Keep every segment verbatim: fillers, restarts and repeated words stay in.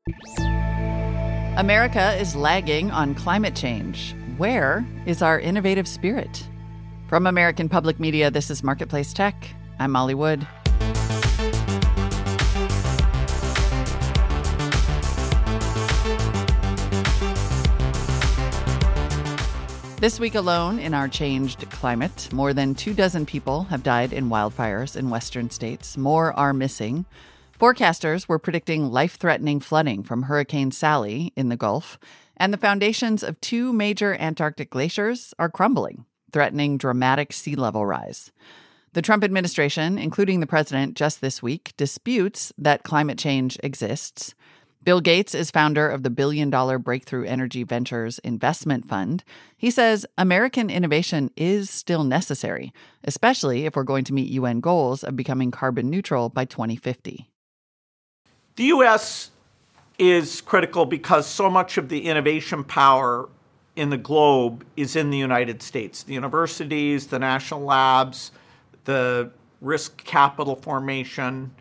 America is lagging on climate change. Where is our innovative spirit? From American Public Media, this is Marketplace Tech. I'm Molly Wood. This week alone, in our changed climate, more than two dozen people have died in wildfires in western states. More are missing. Forecasters were predicting life-threatening flooding from Hurricane Sally in the Gulf, and the foundations of two major Antarctic glaciers are crumbling, threatening dramatic sea level rise. The Trump administration, including the president just this week, disputes that climate change exists. Bill Gates is founder of the billion-dollar Breakthrough Energy Ventures Investment Fund. He says American innovation is still necessary, especially if we're going to meet U N goals of becoming carbon neutral by twenty fifty. The U S is critical because so much of the innovation power in the globe is in the United States. The universities, the national labs, the risk capital formation.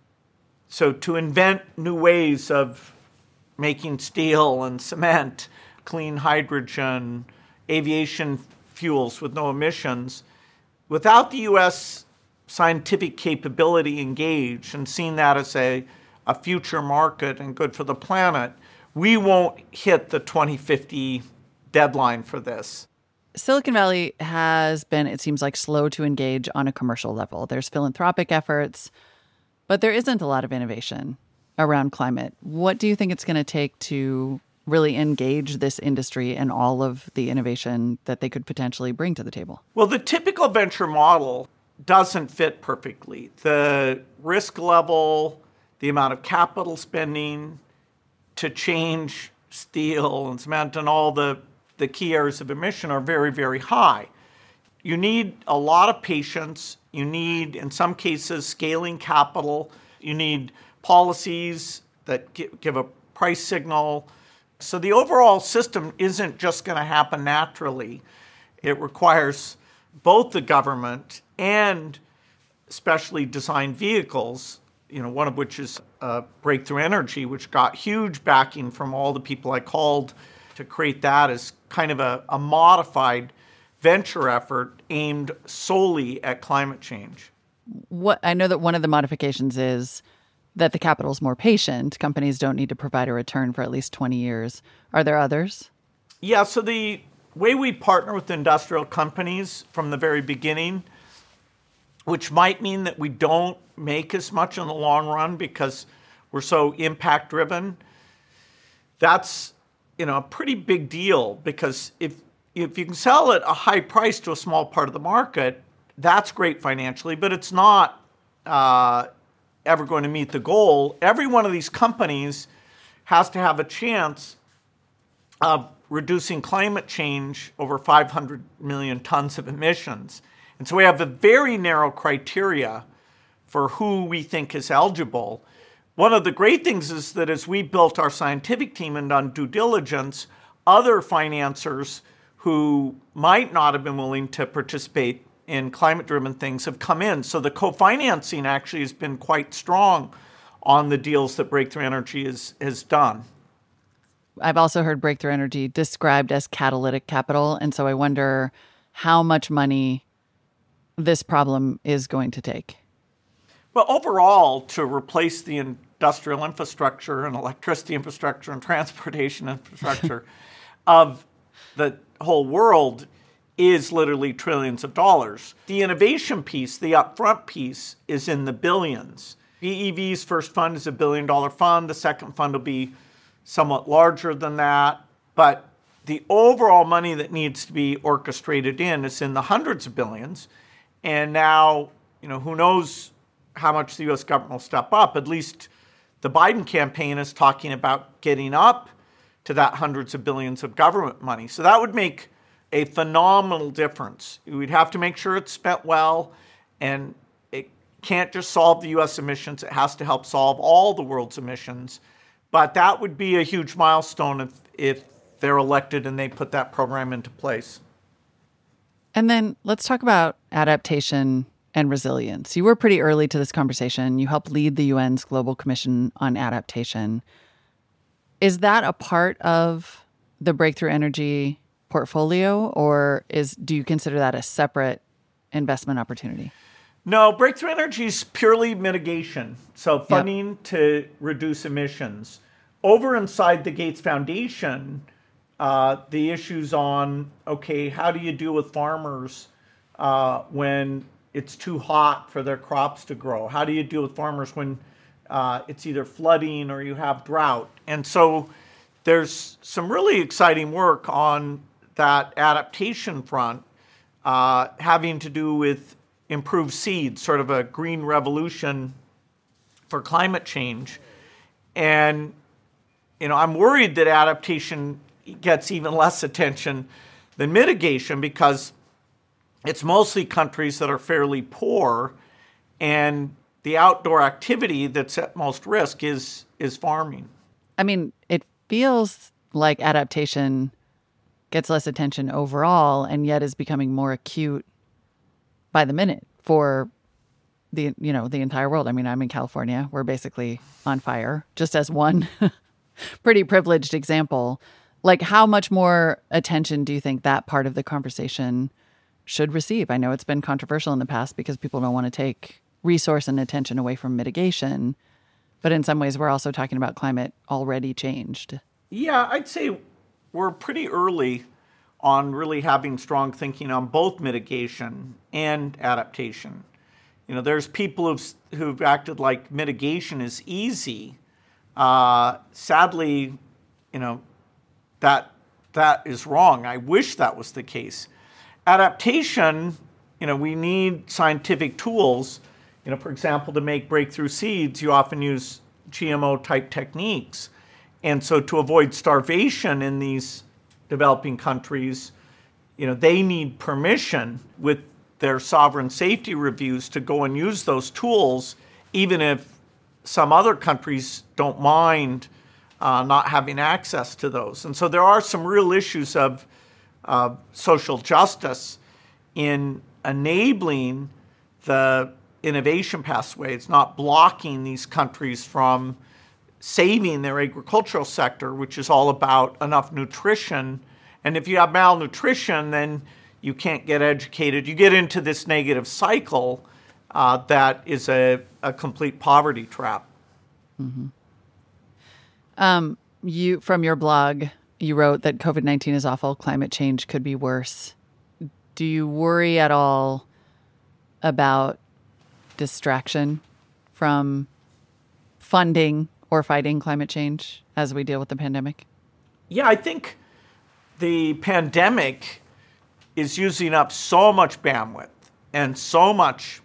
So to invent new ways of making steel and cement, clean hydrogen, aviation fuels with no emissions, without the U S scientific capability engaged and seeing that as a, a future market and good for the planet, we won't hit the twenty fifty deadline for this. Silicon Valley has been, it seems like, slow to engage on a commercial level. There's philanthropic efforts, but there isn't a lot of innovation around climate. What do you think it's going to take to really engage this industry and all of the innovation that they could potentially bring to the table? Well, the typical venture model doesn't fit perfectly. The risk level, the amount of capital spending to change steel and cement and all the, the key areas of emission are very, very high. You need a lot of patience. You need, in some cases, scaling capital. You need policies that give a price signal. So the overall system isn't just going to happen naturally. It requires both the government and specially designed vehicles, you know, one of which is uh, Breakthrough Energy, which got huge backing from all the people I called to create that as kind of a, a modified venture effort aimed solely at climate change. What I know that one of the modifications is that the capital is more patient. Companies don't need to provide a return for at least twenty years. Are there others? Yeah, so the way we partner with industrial companies from the very beginning, which might mean that we don't make as much in the long run because we're so impact driven, that's, you know, a pretty big deal, because if If you can sell at a high price to a small part of the market, that's great financially, but it's not uh, ever going to meet the goal. Every one of these companies has to have a chance of reducing climate change over five hundred million tons of emissions. And so we have a very narrow criteria for who we think is eligible. One of the great things is that as we built our scientific team and done due diligence, other financiers who might not have been willing to participate in climate-driven things have come in. So the co-financing actually has been quite strong on the deals that Breakthrough Energy is, has done. I've also heard Breakthrough Energy described as catalytic capital, and so I wonder how much money this problem is going to take. Well, overall, to replace the industrial infrastructure and electricity infrastructure and transportation infrastructure of the whole world is literally trillions of dollars. The innovation piece, the upfront piece, is in the billions. B E V's first fund is a billion dollar fund. The second fund will be somewhat larger than that. But the overall money that needs to be orchestrated in is in the hundreds of billions. And now, you know, who knows how much the U S government will step up. At least the Biden campaign is talking about getting up to that hundreds of billions of government money. So that would make a phenomenal difference. We'd have to make sure it's spent well, and it can't just solve the U S emissions. It has to help solve all the world's emissions. But that would be a huge milestone if, if they're elected and they put that program into place. And then let's talk about adaptation and resilience. You were pretty early to this conversation. You helped lead the U N's Global Commission on Adaptation. Is that a part of the Breakthrough Energy portfolio, or is do you consider that a separate investment opportunity? No, Breakthrough Energy is purely mitigation, so funding yep. to reduce emissions. Over inside the Gates Foundation, uh, the issues on, okay, how do you deal with farmers uh, when it's too hot for their crops to grow? How do you deal with farmers when uh, it's either flooding or you have drought? And so there's some really exciting work on that adaptation front, uh, having to do with improved seeds, sort of a green revolution for climate change. And, you know, I'm worried that adaptation gets even less attention than mitigation because it's mostly countries that are fairly poor, and the outdoor activity that's at most risk is is farming. I mean, it feels like adaptation gets less attention overall and yet is becoming more acute by the minute for the, you know, the entire world. I mean, I'm in California. We're basically on fire, just as one pretty privileged example. Like, how much more attention do you think that part of the conversation should receive? I know it's been controversial in the past because people don't want to take resource and attention away from mitigation. But in some ways, we're also talking about climate already changed. Yeah, I'd say we're pretty early on really having strong thinking on both mitigation and adaptation. You know, there's people who've, who've acted like mitigation is easy. Uh, sadly, you know, that that is wrong. I wish that was the case. Adaptation, you know, we need scientific tools. You know, for example, to make breakthrough seeds, you often use G M O-type techniques. And so to avoid starvation in these developing countries, you know, they need permission with their sovereign safety reviews to go and use those tools, even if some other countries don't mind uh, not having access to those. And so there are some real issues of uh, social justice in enabling the innovation pathway. It's not blocking these countries from saving their agricultural sector, which is all about enough nutrition. And if you have malnutrition, then you can't get educated. You get into this negative cycle uh, that is a, a complete poverty trap. Mm-hmm. Um, you, from your blog, you wrote that COVID nineteen is awful, climate change could be worse. Do you worry at all about distraction from funding or fighting climate change as we deal with the pandemic? Yeah, I think the pandemic is using up so much bandwidth and so much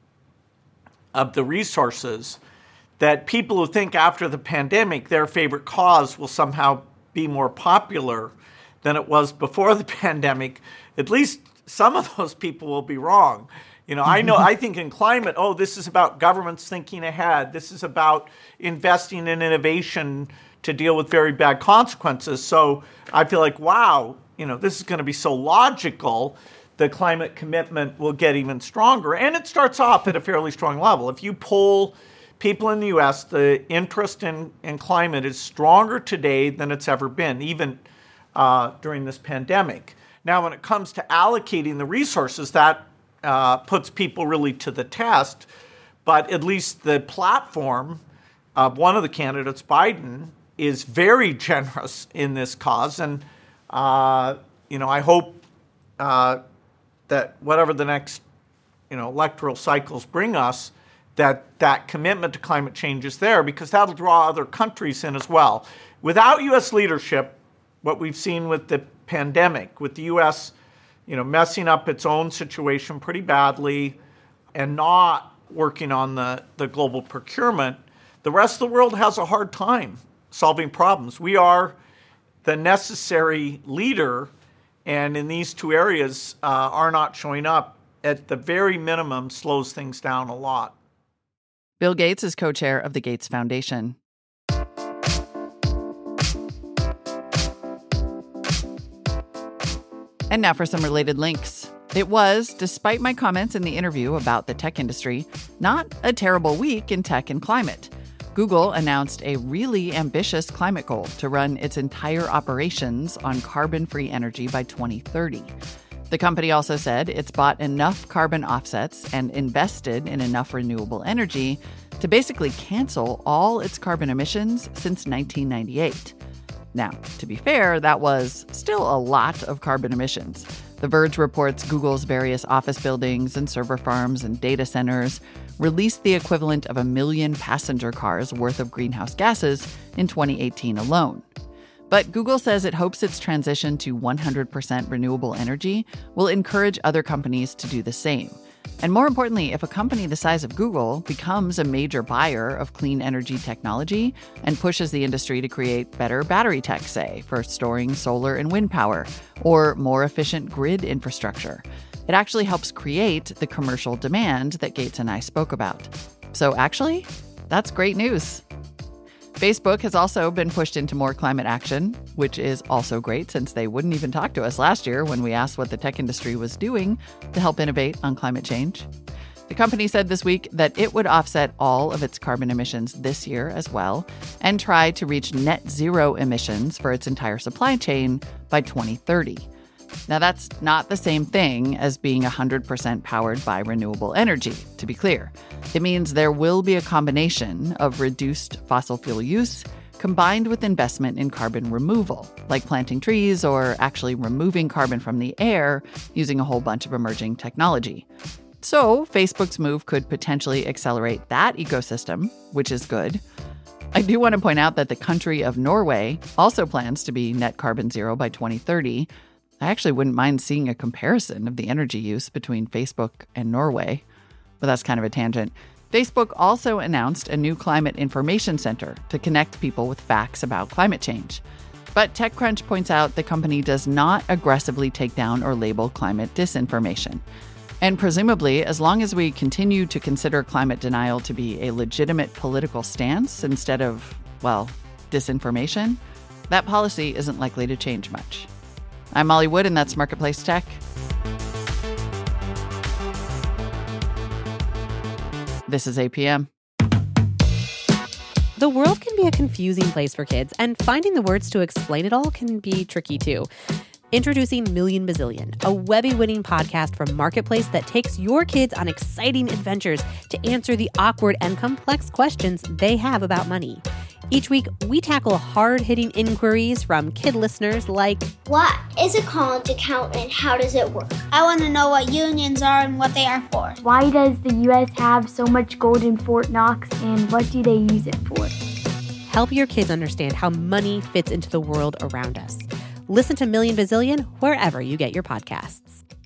of the resources that people who think after the pandemic their favorite cause will somehow be more popular than it was before the pandemic, at least some of those people will be wrong. You know, I know, I think in climate, oh, this is about governments thinking ahead. This is about investing in innovation to deal with very bad consequences. So I feel like, wow, you know, this is going to be so logical. The climate commitment will get even stronger. And it starts off at a fairly strong level. If you poll people in the U S, the interest in, in climate is stronger today than it's ever been, even uh, during this pandemic. Now, when it comes to allocating the resources, that uh, puts people really to the test. But at least the platform of one of the candidates, Biden, is very generous in this cause. And, uh, you know, I hope uh, that whatever the next, you know, electoral cycles bring us, that that commitment to climate change is there, because that'll draw other countries in as well. Without U S leadership, what we've seen with the pandemic, with the U S, you know, messing up its own situation pretty badly and not working on the, the global procurement, the rest of the world has a hard time solving problems. We are the necessary leader, and in these two areas, uh, are not showing up, at the very minimum, slows things down a lot. Bill Gates is co-chair of the Gates Foundation. And now for some related links. It was, despite my comments in the interview about the tech industry, not a terrible week in tech and climate. Google announced a really ambitious climate goal to run its entire operations on carbon-free energy by twenty thirty. The company also said it's bought enough carbon offsets and invested in enough renewable energy to basically cancel all its carbon emissions since nineteen ninety-eight. Now, to be fair, that was still a lot of carbon emissions. The Verge reports Google's various office buildings and server farms and data centers released the equivalent of a million passenger cars worth of greenhouse gases in twenty eighteen alone. But Google says it hopes its transition to one hundred percent renewable energy will encourage other companies to do the same. And more importantly, if a company the size of Google becomes a major buyer of clean energy technology and pushes the industry to create better battery tech, say, for storing solar and wind power, or more efficient grid infrastructure, it actually helps create the commercial demand that Gates and I spoke about. So actually, that's great news. Facebook has also been pushed into more climate action, which is also great since they wouldn't even talk to us last year when we asked what the tech industry was doing to help innovate on climate change. The company said this week that it would offset all of its carbon emissions this year as well and try to reach net zero emissions for its entire supply chain by twenty thirty. Now, that's not the same thing as being one hundred percent powered by renewable energy, to be clear. It means there will be a combination of reduced fossil fuel use combined with investment in carbon removal, like planting trees or actually removing carbon from the air using a whole bunch of emerging technology. So, Facebook's move could potentially accelerate that ecosystem, which is good. I do want to point out that the country of Norway also plans to be net carbon zero by twenty thirty. I actually wouldn't mind seeing a comparison of the energy use between Facebook and Norway, but that's kind of a tangent. Facebook also announced a new climate information center to connect people with facts about climate change. But TechCrunch points out the company does not aggressively take down or label climate disinformation. And presumably, as long as we continue to consider climate denial to be a legitimate political stance instead of, well, disinformation, that policy isn't likely to change much. I'm Molly Wood, and that's Marketplace Tech. This is A P M. The world can be a confusing place for kids, and finding the words to explain it all can be tricky too. Introducing Million Bazillion, a Webby-winning podcast from Marketplace that takes your kids on exciting adventures to answer the awkward and complex questions they have about money. Each week, we tackle hard-hitting inquiries from kid listeners like, what is a college account and how does it work? I want to know what unions are and what they are for. Why does the U S have so much gold in Fort Knox and what do they use it for? Help your kids understand how money fits into the world around us. Listen to Million Bazillion wherever you get your podcasts.